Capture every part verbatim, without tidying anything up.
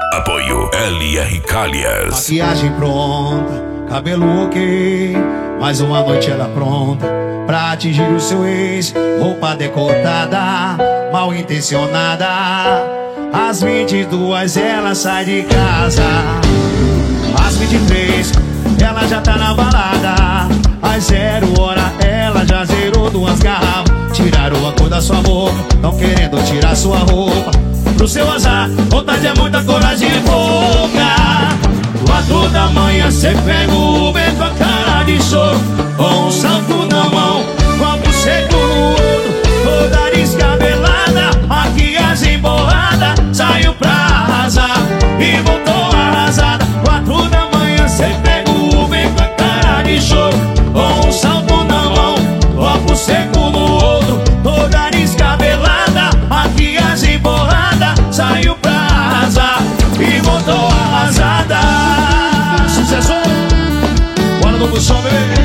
Apoio L R Calhas. Maquiagem pronta, cabelo ok, mais uma noite ela pronta pra atingir o seu ex. Roupa decotada, mal intencionada. Às vinte e duas ela sai de casa. Às vinte e três ela já tá na balada. Às zero hora ela já zerou duas garrafas. Tiraram a cor da sua boca, tão querendo tirar sua roupa. Pro seu azar, vontade é muita, coragem é pouca. Quatro da manhã cê pega o Uber com a cara de choro, com um salto na mão, copo seco no outro, toda descabelada, maquiagem borrada, saiu pra arrasar e voltou arrasada. Quatro da manhã cê pega o Uber com a cara de choro, com um salto na mão, copo seco no outro, toda descabelada, maquiagem borrada, saiu pra arrasar e voltou arrasada. Sucesso! Bora no som, bebê!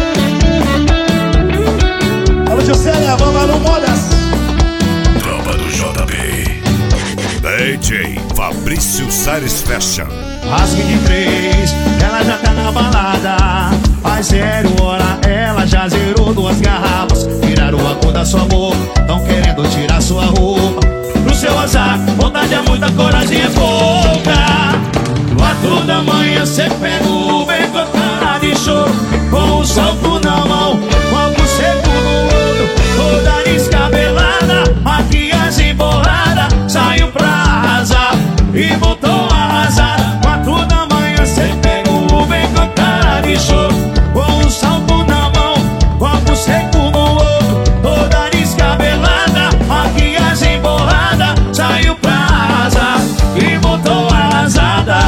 Alô, Juscelia, vamos no Modas! Tropa do J B. D J Fabrício Sares Fashion. Às vinte e três, ela já tá na balada. Às zero hora, ela já zerou duas garrafas. Tiraram a cor da sua boca, tão querendo tirar sua roupa. Pro seu azar, vontade é muita, coragem é pouca. Quatro da manhã cê pega o Uber com a cara de choro, com um salto na mão, copo seco no outro, toda descabelada, maquiagem borrada, saiu pra arrasar e voltou arrasada. Quatro da manhã cê pega o Uber com a cara de choro, com um salto na mão, copo seco no outro, toda descabelada, maquiagem borrada, saiu pra arrasar e voltou arrasada.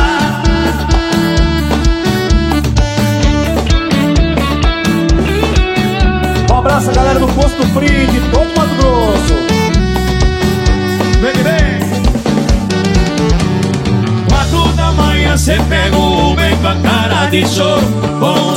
Um abraço a galera do Posto Frio de todo Mato Grosso. Vem, vem. Quatro da manhã cê pega o Uber com a cara de choro, com